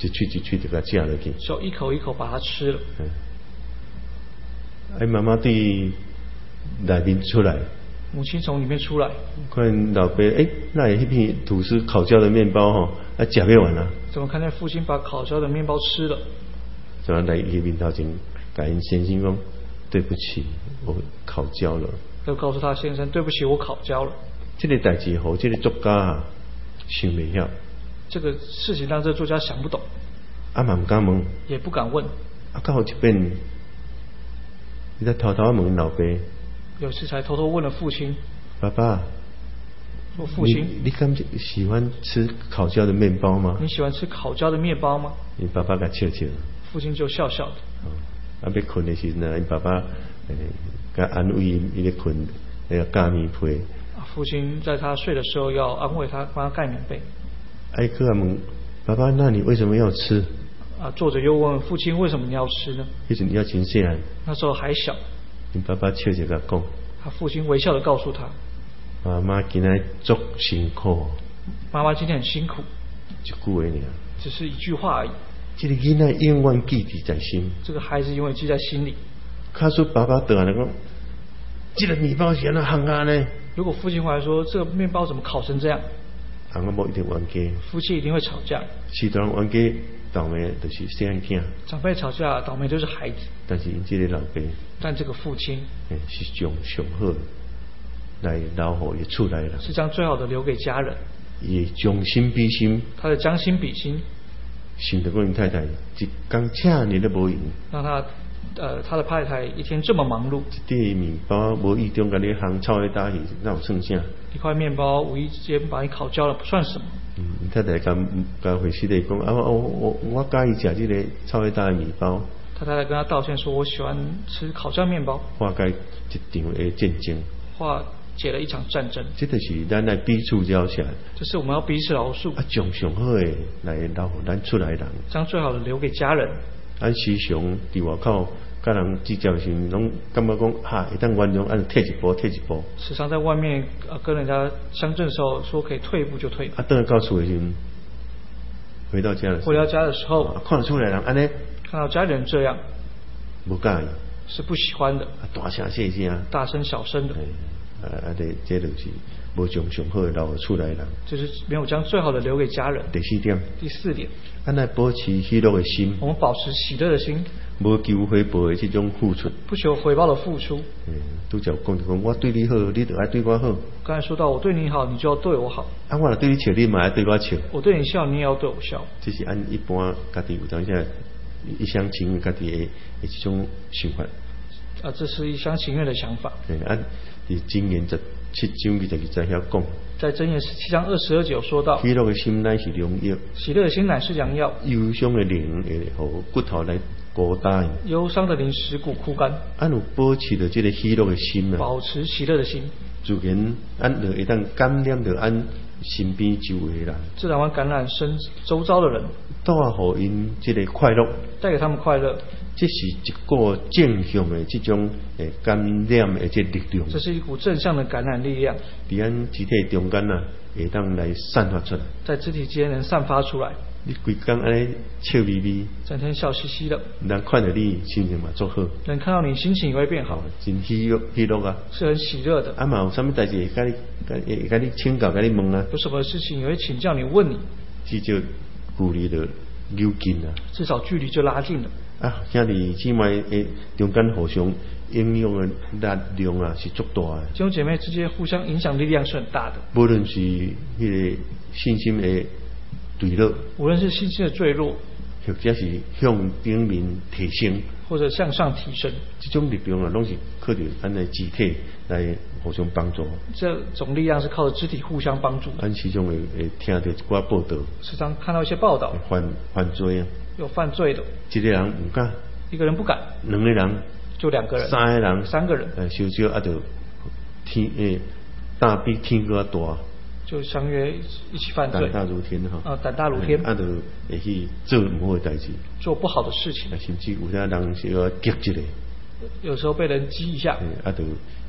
一喙一喙就甲食落去， 就一口一口把它吃了。 嗯，哎，妈妈对内面出来， 母亲从里面出来， 看老爸，哎，那有一片吐司烤焦的面包哈，啊，食不完啊， 怎么看见父亲把烤焦的面包吃了？ 怎么来伊面头前，甲因先生讲，对不起，我烤焦了。 就告诉他先生，对不起，我烤焦了。 这个代志和这个作家啊，想袂晓。 这个事情让这个作家想不懂， 啊嘛唔敢问， 也不敢问。 啊，到后一遍，你在偷偷问老爸， 有次才偷偷问了父亲， 爸爸， 说父亲， 你你敢喜欢吃烤焦的面包吗？ 你喜欢吃烤焦的面包吗？ 你爸爸甲笑笑， 父亲就笑笑的。 哦，啊，要困的时候呢，你爸爸诶，甲安慰伊咧困，要盖棉被。 父亲在他睡的时候要安慰他，帮他盖棉被。 艾克啊问爸爸，那你为什么要吃？ 啊，作者又问父亲，为什么你要吃呢？ 迄阵你要真细汉， 那时候还小。 你爸爸笑着甲讲， 他父亲微笑的告诉他， 妈妈今天足辛苦。 妈妈今天很辛苦。 一句话尔， 只是一句话而已。 这个囡仔永远记伫在心。 这个孩子永远记在心里。 卡说爸爸倒来讲，这个面包是安怎烘啊呢？ 如果父亲回来说这个面包怎么烤成这样， 翁仔某一定冤家， 夫妻一定会吵架。 是当冤家，倒霉就是细汉囝。 长辈吵架，倒霉就是孩子。 但是因这个老爸， 但这个父亲， 是将上好来留互伊厝内人， 是将最好的留给家人。 伊将心比心， 他的将心比心， 想着讲因太太一工请你都无用， 让他呃他的太太一天这么忙碌， 一碟面包无意中甲你烘炒咧打去，那有算啥？ 一块面包无意间把你烤焦了，不算什么。 嗯，太太甲甲回事的讲啊，我我我介意食这个炒咧打的面包。 他太太跟他道歉说：“我喜欢吃烤焦面包。” 化解一场的战争， 化解了一场战争。 这就是咱来彼此交涉。 这是我们要彼此饶恕。 啊，将上好的来留咱厝内人， 将最好的留给家人。 咱时常伫外口甲人计较时，拢感觉讲哈，一旦原谅，按退一步，退一步。 时常在外面呃跟人家相争的时候，说可以退一步就退一步。 啊，等到到厝的时候，回到家的时候， 回到家的时候， 啊、看得出来人安尼， 看到家里人这样， 不介意， 是不喜欢的。 啊，大声细声， 大声小声的。 啊啊！这这就是无将上好的留给厝内人， 就是没有将最好的留给家人。 第四点， 第四点， 咱来保持喜乐的心， 我们保持喜乐的心， 无求回报的这种付出， 不求回报的付出。 嗯，拄则讲就讲，我对你好，你就爱对我好。 刚才说到，我对你好，你就要对我好。 啊，我若对你笑，你嘛要对我笑。 我对你笑，你也要对我笑。 这是按一般家己有当下一厢情愿家己的的这种想法。 啊，这是一厢情愿的想法。 对，按伫箴言十七章二十二节遐讲， 在箴言十七章二十二节有说到， 喜乐的心乃是良药， 喜乐的心乃是良药， 忧伤的灵会互骨头来孤单， 忧伤的灵使骨枯干。 按有保持着这个喜乐的心啊， 保持喜乐的心， 自然按就会当感染着按身边周围的人， 自然会感染身周遭的人， 带互因这个快乐， 带给他们快乐。 这是一个正向的这种诶感染的这力量。 这是一股正向的感染力量， 伫咱肢体中间啊，会当来散发出来。 在肢体间能散发出来。 你规工安尼笑眯眯， 整天笑嘻嘻的， 人看到你心情嘛足好， 人看到你心情也会变好， 真喜乐喜乐啊， 是很喜乐的。 啊嘛有啥物代志会甲你会甲你请教，甲你问啊？ 有什么事情也会请教你问你， 至少距离就溜近啊， 至少距离就拉近了。 啊，兄弟姊妹诶，中间互相影响的力量啊，是足大的。 弟兄姐妹之间互相影响力量是很大的。 无论是迄个信心的坠落， 无论是信心的坠落， 或者是向顶面提升， 或者向上提升， 这种力量啊，拢是靠着咱的肢体来互相帮助。 这种力量是靠着肢体互相帮助。 咱始终会会听到一寡报道， 时常看到一些报道， 犯犯罪啊， 有犯罪的， 一个人唔敢， 一个人不敢， 两个人就两个人， 三个人， 三个人， 呃，小小啊，就天诶，大比天个大， 就相约一起犯罪， 胆大如天哈， 啊，胆大如天， 啊，就会去做唔好的代志， 做不好的事情， 甚至有些人是要激一个， 有时候被人激一下， 啊，就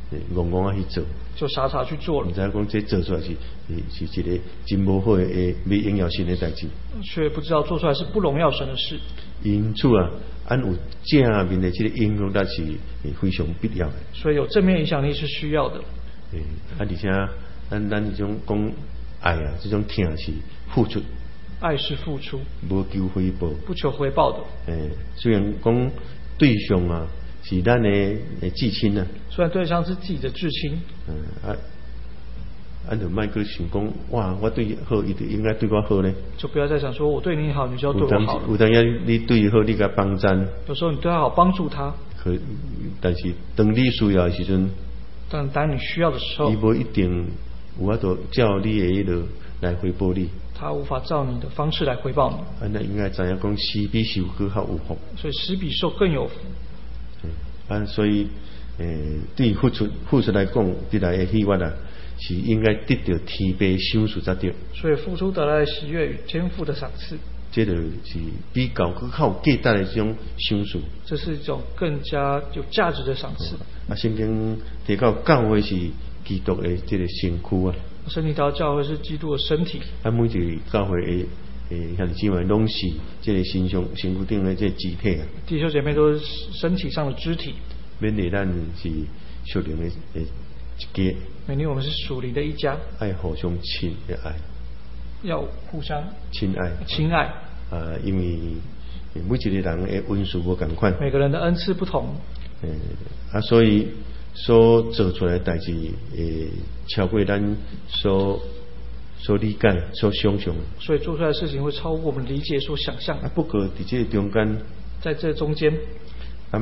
戆戆啊去做， 就傻傻去做了， 唔知讲这做出来是是是一个真无好的诶，未荣耀神的代志， 却不知道做出来是不荣耀神的事。 因此啊，按有正面的这个影响，那是非常必要的。 所以有正面影响力是需要的。 诶，啊，而且咱咱这种讲爱啊，这种疼是付出。 爱是付出， 无求回报， 不求回报的。 诶，虽然讲对象啊是咱的诶至亲啊， 虽然对象是自己的至亲， 嗯啊，啊就莫去想讲，哇，我对好，伊就应该对我好呢。 就不要再想说我对你好，你就要对我好了。 有当下你对伊好，你甲帮赞。 有时候你对他好，帮助他。 可，但是当你需要的时阵， 但当你需要的时候， 伊无一定有法度照你的迄落来回报你。 他无法照你的方式来回报你。 啊，那应该知影讲，施比受更较有福。 所以施比受更有福。 啊，所以诶，对付出付出来讲，得来的喜悦啊，是应该得到天父赏赐才对。 所以付出得来的喜悦与天父的赏赐， 这就是比较更较有价值的这种赏赐。 这是一种更加有价值的赏赐。 啊，圣经提到教会是基督的这个身躯啊。 身体到教会是基督的身体。 啊，每一个教会的诶，像姊妹拢是这个身上身躯顶的这个肢体啊。 弟兄姐妹都是身体上的肢体。 免得咱是属灵的诶一家。 免得我们是属灵的一家。 爱互相亲的爱。 要互相亲爱。 亲爱。 啊，因为每一个人的恩赐无同款。 每个人的恩赐不同。 诶，啊，所以。所做出来的代志，诶，超过咱所所理解、所想象。 所以做出来的事情会超过我们理解、所想象。 啊，不过在这中间， 在这中间， 咱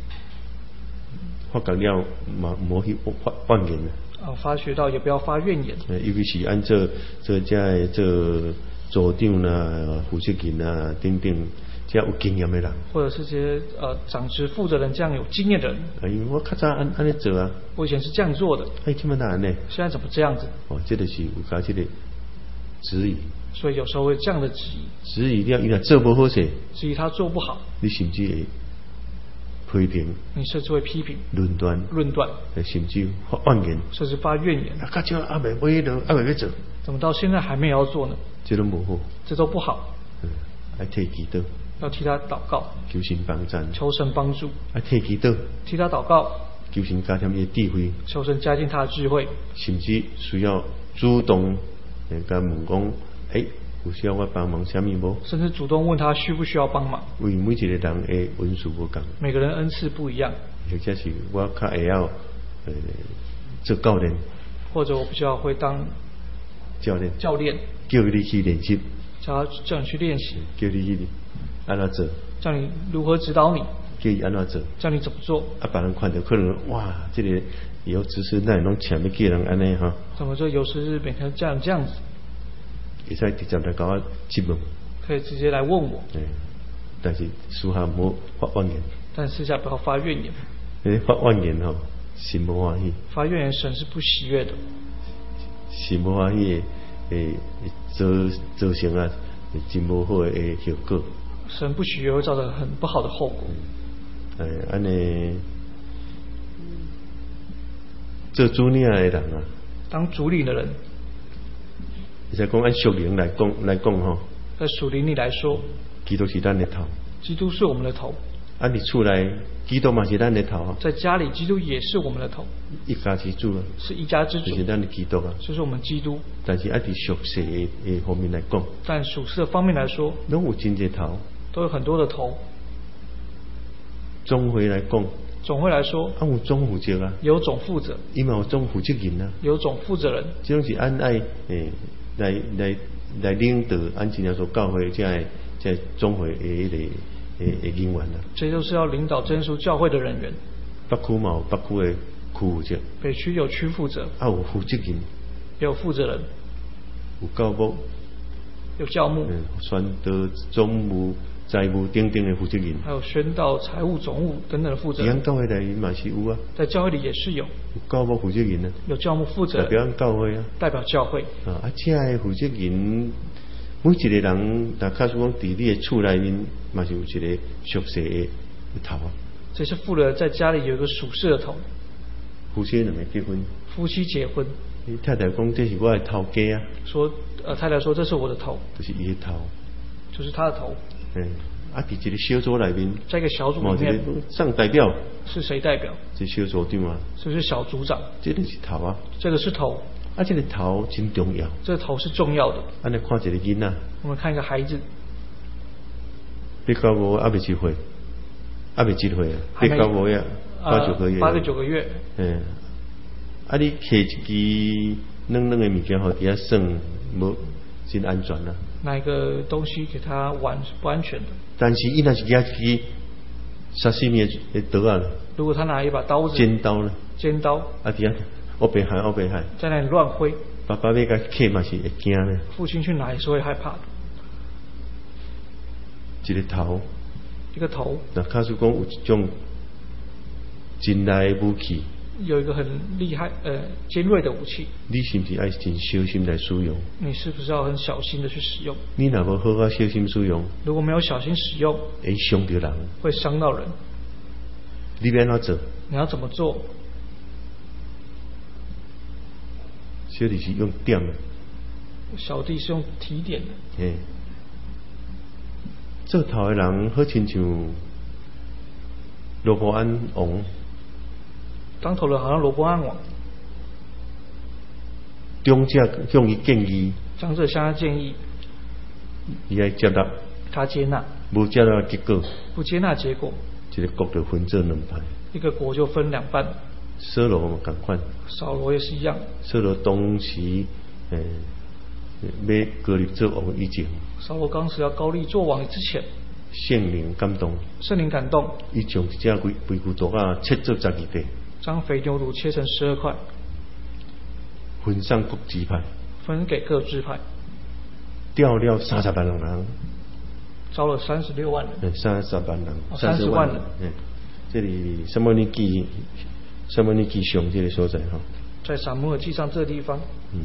发觉了，嘛无去发怨言啊，发觉到也不要发怨言。 呃，尤其是按照这这这组长啦、负责人啊等等。这有经验的人， 或者是这些呃长职负责人这样有经验的人。 哎，我较早按按呢做啊。 我以前是这样做的。 哎，怎么难呢？ 现在怎么这样子？ 哦，这就是有加这个质疑。 所以有时候会这样的质疑。 质疑了，伊若做不好势。 质疑他做不好。 你甚至会批评。 你甚至会批评。 论断。 论断。 甚至发怨言。 甚至发怨言。 啊，较少阿未未了，阿未要做。 怎么到现在还没有要做呢？ 这都不好。 这都不好。 嗯，爱替祈祷。 要替他祷告， 求神帮助， 求神帮助。 啊，替祈祷， 替他祷告， 求神加添伊的智慧， 求神加进他的智慧。 甚至需要主动人家问讲，哎，有需要我帮忙什么无？ 甚至主动问他需不需要帮忙。 为每一个人的恩赐不同， 每个人恩赐不一样。 或者是我较会晓呃做教练， 或者我比较会当教练， 教练叫你去练习， 叫他叫你去练习， 叫你去。安怎做？ 叫你如何指导你？ 叫伊安怎做？ 叫你怎么做？ 啊，别人看到可能哇，这个有知识，那拢前面叫人安尼哈。 怎么说？有时是每天这样这样子。 会使直接来搞我质问。 可以直接来问我。 嗯，但是私下唔好发怨言。 但私下不要发怨言。 诶，发怨言吼，神不欢喜。 发怨言，神是不喜悦的。 神不欢喜诶，造造成啊，真无好诶效果。 神不喜悦会造成很不好的后果。 哎，安尼做主领的人啊， 当主领的人， 而且讲按属灵来讲来讲吼， 在属灵里来说， 基督是咱的头， 基督是我们的头。 啊，你出来，基督嘛是咱的头啊。在家里，基督也是我们的头。 一家之主啊， 是一家之主， 就是咱的基督啊， 就是我们基督。 但是按伫属世的方面来讲， 但属世的方面来说， 拢有真侪头。 都有很多的头。 总会来讲， 总会来说， 啊有总负责啊， 有总负责， 伊嘛有总负责人啊， 有总负责人。 这种是按爱诶来来来领导按真正所教会这个这总会的迄个诶诶人员啊。 这就是要领导真耶稣教会的人员。 北区嘛有北区的区负责， 北区有区负责， 啊有负责人， 也有负责人， 有教牧， 有教牧， 嗯，宣导总务。财务等等的负责人， 还有宣道、财务、总务等等的负责人。 在教会里嘛是有啊，在教会里也是有。 有教牧负责人啊， 有教牧负责人， 代表教会啊， 代表教会。 啊，啊，这个负责人，每一个人，但假使讲伫你的厝内面，嘛是有一个属世的头啊。 这些负责人在家里有一个属世的头。 夫妻两个结婚， 夫妻结婚， 太太讲这是我的头家啊， 说呃太太说这是我的头， 就是伊的头， 就是他的头。 嗯，啊，伫一个小组里面， 在一个小组里面， 上代表是谁代表？ 是小组长啊， 是不是小组长？ 这个是头啊， 这个是头。 啊，这个头真重要， 这个头是重要的。 安尼看一个囡仔， 我们看一个孩子， 你到无还未一岁，还未一岁啊，你到无呀，八九个月， 八个九个月。 嗯，啊，你摕一支软软的物件，互底下算无真安全啦。 拿一个东西给他玩是不安全的。 但是伊若是举一支杀死命的刀啊， 如果他拿一把刀子， 尖刀呢？ 尖刀。 啊，底下我北海，我北海， 在那里乱挥。 爸爸要甲客嘛是会惊呢。 父亲去拿也是会害怕的。 一个头， 一个头。 那假使讲有一种真来的武器， 有一个很厉害呃尖锐的武器， 你是不是爱真小心来使用？ 你是不是要很小心的去使用？ 你若无好好小心使用， 如果没有小心使用， 会伤到人， 会伤到人。 你要怎做？ 你要怎么做？ 小弟是用点的， 小弟是用提点的。 嘿，做头的人好亲像罗伯安王， 当头的好像罗伯安王。 长者向伊建议， 长者向他建议， 伊爱接纳， 他接纳， 无接纳结果， 不接纳结果， 一个国就分做两派， 一个国就分两半。 扫罗嘛同款， 扫罗也是一样。 扫罗当时诶、要高立做王以前， 扫罗当时要高立做王之前， 圣灵感动， 圣灵感动， 伊将一只肥肥牛犊啊切做十二块， 将肥牛肚切成十二块， 分上各支派， 分给各支派， 调了三十万人， 招了三十六万人， 三十万人， 三十万人。 嗯，这里什么你记？什么你记上这个所在哈？ 在撒母耳记上这个地方。 嗯。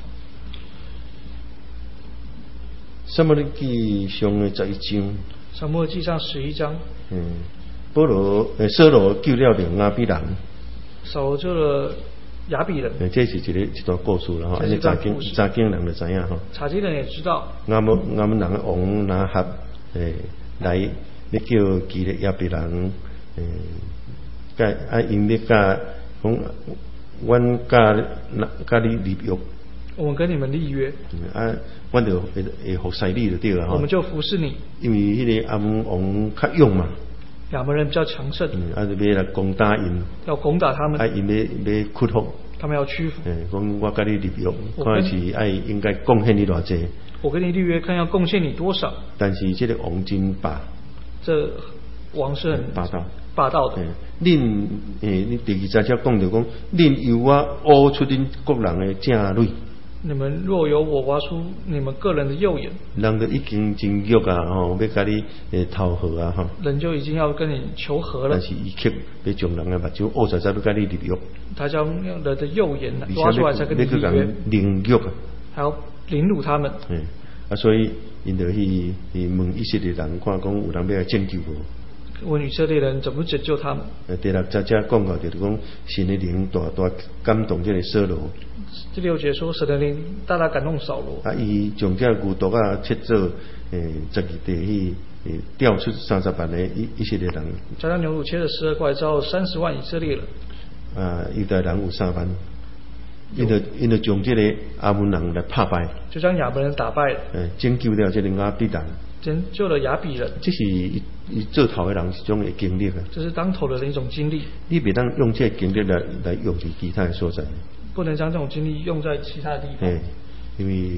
撒母耳记上的十一章。 撒母耳记上十一章。 嗯。保罗诶，扫罗救了两亚比人。 扫罗救了亚比人。 诶，这是一个一段故事了哈。这是查经查经人就知影哈。 查经人也知道。 亚姆亚姆人的王拿合诶来，你叫基列亚比人诶。甲啊，因咧甲讲，阮甲甲你立约。 我们跟你们立约。 啊，阮就会会服侍你就对了哈。 我们就服侍你。因为迄个亚门王较勇嘛。 亚门人比较强盛。 嗯，啊，就要来攻打因。 要攻打他们。 啊，因要要屈服。 他们要屈服。 诶，讲我甲你立约，看是爱应该贡献你偌济。 我跟你立约，看要贡献你多少。 但是这个王真霸。 这王是很霸道。 霸道的。 恁诶，你第二节则讲着讲，恁由我挖出恁国人的正蕊。 你们若有我挖出你们个人的右眼， 人就已经真欲啊，吼，要甲你诶讨和啊，吼。人就已经要跟你求和了。 但是伊却要将人的目睭挖出来，要甲你立约。 他将人的右眼挖出来，才跟你立约。 凌辱啊！ 还要凌辱他们。 嗯，啊，所以因就去去问以色列人，看讲有人要来拯救无？ 问以色列人怎么拯救他们？ 第六节则讲到就是讲，神的灵大大感动这个扫罗。 第六节说，神的灵大大感动扫罗。 啊，伊将这牛犊啊切做诶十二块去，诶调出三十万的以以色列人。 加上牛肚切了十二块，招三十万以色列人。 啊，犹太人有三万，因就因就将这个亚门人来打败。 就将亚门人打败了。 诶，拯救了这个亚比人。 拯救了亚比人。 这是伊伊做头的人一种的经历啊。 这是当头的人一种经历。 你别当用这个经历来来用在其他的所在。 不能将这种经历用在其他的地方。 因为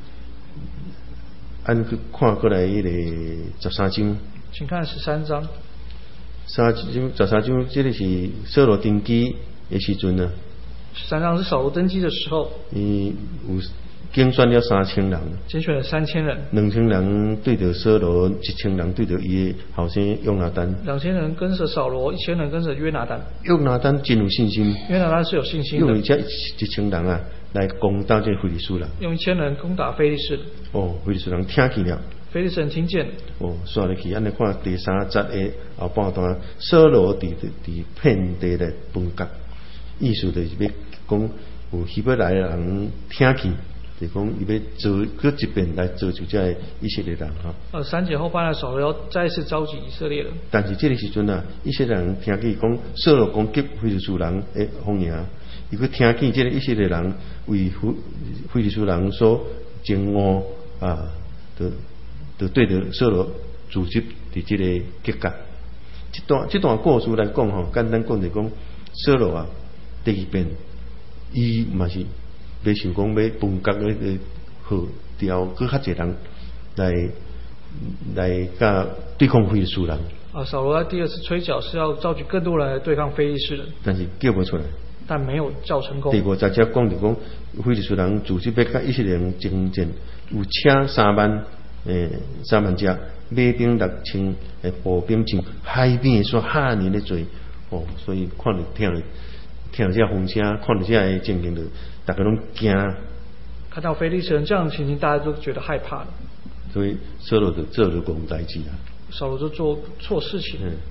按去看过来迄个十三章。 请看十三章。 三章十三章，这个是扫罗登基的时阵啊。 十三章是扫罗登基的时候。 伊有。竞选了三千人， 竞选了三千人， 两千人对着扫罗，一千人对着伊的后生约拿单。 两千人跟着扫罗，一千人跟着约拿单。 约拿单真有信心， 约拿单是有信心的。 用这一千人啊来攻打这非利士人。 用一千人攻打非利士。 哦，非利士人听见了。 非利士人听见。 哦，刷入去，安尼看第三节的后半段，扫罗伫伫遍地的分割。 意思就是要讲有希伯来人听见。就讲伊要做搁一遍来做就这以色列人哈。 呃，三节后，巴拿扫罗要再一次召集以色列人。 但是这个时阵啊，以色列人听见讲扫罗攻击非利士人诶方赢，伊佫听见这个以色列人为非非利士人所憎恶啊，就就对着扫罗组织伫这个结界。这段这段故事来讲吼，简单讲就讲扫罗啊，第二遍伊嘛是。要想讲要分割那个号调，搁较侪人来来甲对抗非利士人。 啊，扫罗在第二次吹角是要召集更多人来对抗非利士人， 但是叫不出来， 但没有叫成功。 第五十节讲就讲非利士人组织要甲以色列人征战，有车三万诶三万只，马兵六千，诶步兵千，海边说哈年的多哦，所以看着听了听了这风声，看着这个情形就。大家拢惊， 看到非利士人这样的情形，大家都觉得害怕了。 所以扫罗就做了戆代志啊。 扫罗就做错事情。 嗯。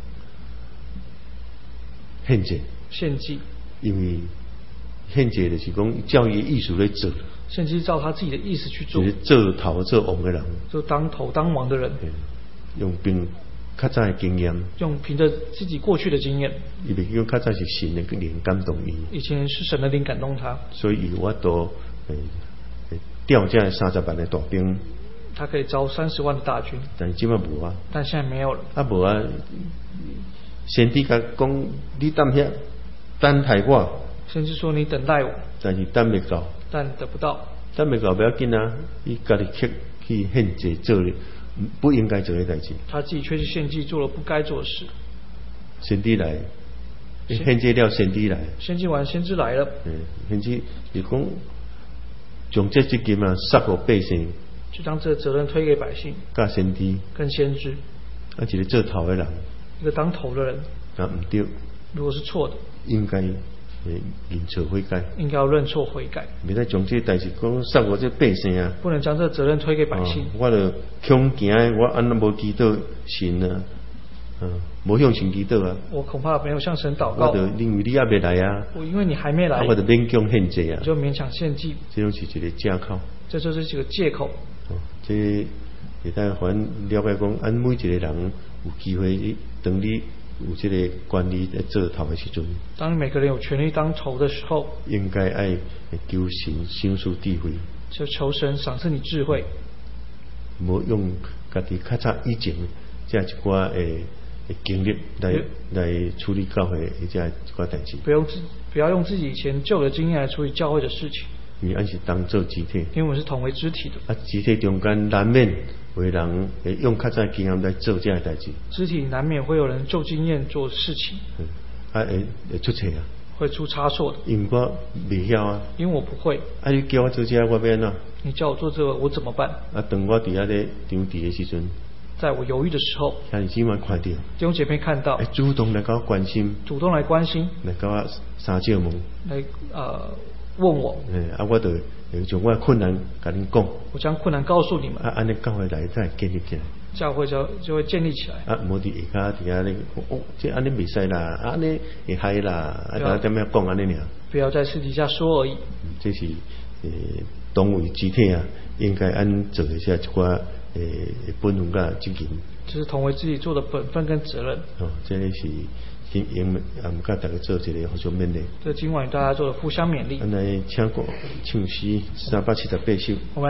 献祭。 献祭。 因为献祭就是讲照伊意思来做。 献祭照他自己的意思去做。 就是做头做王的人。 就当头当王的人。 嗯、用凭较早的经验。 用凭着自己过去的经验。 因为用较早是神的灵感动伊。 以前是神的灵感动他。 所以有法度诶调这三十万的大兵。 他可以招三十万的大军。 但是今晚无啊。 但现在没有了。 啊无啊，先知甲讲你等遐等待我。 先知说你等待我。 但是等未到。 但得不到。 等未到不要紧啊，伊家己去去献祭做了不应该做的代志。 他自己却去献祭做了不该做的事。 先知来。献祭了，先知来。 献祭完，先知来了。 嗯，先知就讲，将这责任啊，撒给百姓。 就将这个责任推给百姓。 甲先知。 跟先知。 啊，一个做头的人。 一个当头的人。 啊，唔对。 如果是错的。应该诶认错悔改。 应该要认错悔改。 袂使将这代志讲撒我这百姓啊。 不能将这责任推给百姓。 哦、我就恐惊，我安那无祈祷神啊。嗯，无向神祈祷啊！ 我恐怕没有向神祷告。 我就认为你也未来啊！ 我因为你还没来， 我就勉强献祭啊！ 就勉强献祭。 这种是一个借口。 这就是一个借口。 哦，这会当还了解讲，按每一个人有机会，当你有这个管理在做头的时阵， 当每个人有权利当头的时候， 应该爱求神赏赐智慧， 就求神赏赐你智慧， 无用家己较早以前这一寡诶。经历来来处理教会一家一寡代志， 不用自不要用自己以前旧的经验来处理教会的事情。 因为俺是当做肢体， 因为我们是同为肢体的。 啊，肢体中间难免有人会用较早经验来做这样代志。 肢体难免会有人旧经验做事情， 嗯、啊会会出错啊， 会出差错的。 因为我未晓啊， 因为我不会。 啊，你叫我做这样，我要安怎？ 你叫我做这个，我怎么办？ 啊，当我伫遐咧场地的时阵。 在我犹豫的时候， 弟兄姐妹看到， 主动来跟我关心， 主动来关心， 来跟我三借问， 来呃问我， 诶，啊，我就将我的困难跟恁讲， 我将困难告诉你们， 啊，安尼教会来才建立起来， 教会就就会建立起来， 啊，无伫下骹伫遐咧，哦，这安尼袂使啦，安尼会害啦，啊，大家点样讲安尼尔？ 不要在私底下说而已。 这是诶，同为肢体啊，应该按做一下一寡。诶，本分甲责任， 这是同为自己做的本分跟责任。 哦，这个是今因啊，唔甲大家做一个互相勉励。 这今晚大家做的互相勉励。 咱来请过唱诗三百七十八首。